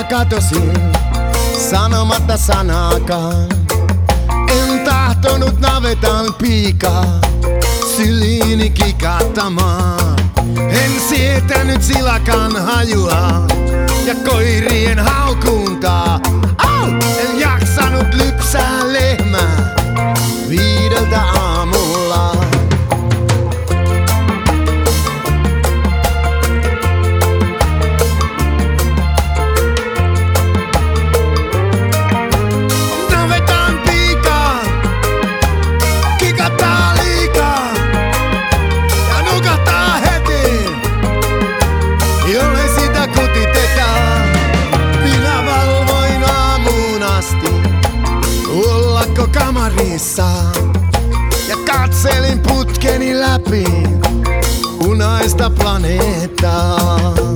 mä katosin sanomatta sanaakaan. En tahtonut navetan piikaa syliini kikattamaan. En sietänyt silakan hajua ja koirien haukuntaa. En jaksanut lypsää lehmää 5 aamulla. Navetan piikaa, kikattaa liikaa ja nukahtaa heti, jollei sitä kutitetaan. Minä valvoin aamuun asti ullakkokamarissa ja katselin putkeni läpi punaista planeettaa.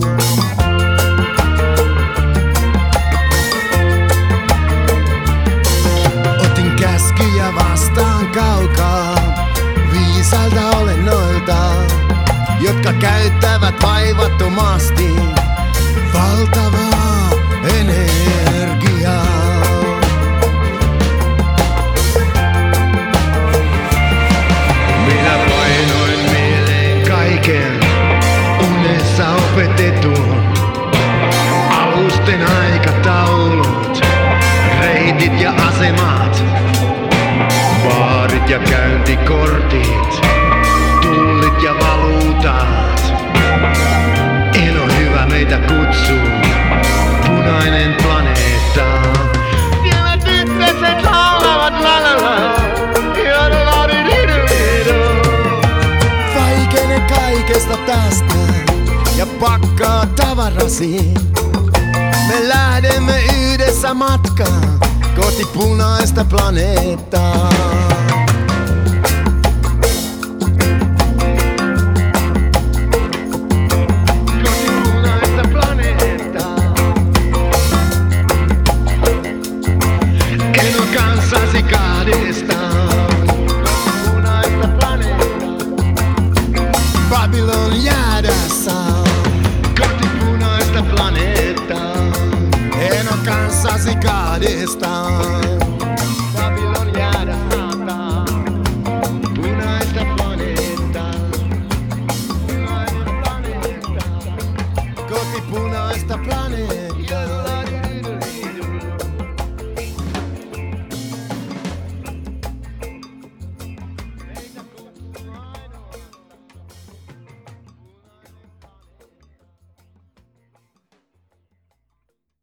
Otin käskyjä vastaan kaukaa viisailta olennoilta, jotka käyttävät vaivattomasti valtavaa energiaa. Minä painoin mieleen kaiken unessa opetetun. Alusten aikataulut, reitit ja asemat, baarit ja käyntikortit, tullit ja valuutat. Elo hyvä meitä kutsuu, punainen planeetta. Siellä tyttöset laulavat lalala, vaikene kaikesta tästä ja pakkaa tavarasi. Me lähdemme yhdessä matkaan kohti punaista planeettaa. Kanssasi kahdestaan punaista planeettaa. Babylon jäädässä kohti punaista planeettaa. En oo kanssasi kahdestaan.